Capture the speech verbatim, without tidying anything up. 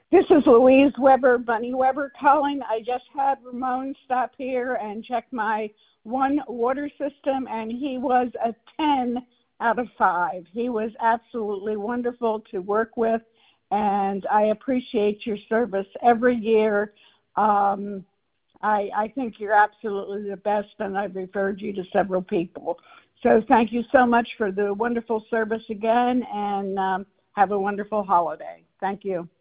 This is Louise Weber, Bunny Weber calling. I just had Ramon stop here and check my one water system, and he was a ten out of five. He was absolutely wonderful to work with, and I appreciate your service every year. Um, I, I think you're absolutely the best, and I've referred you to several people. So thank you so much for the wonderful service again, and um, have a wonderful holiday. Thank you.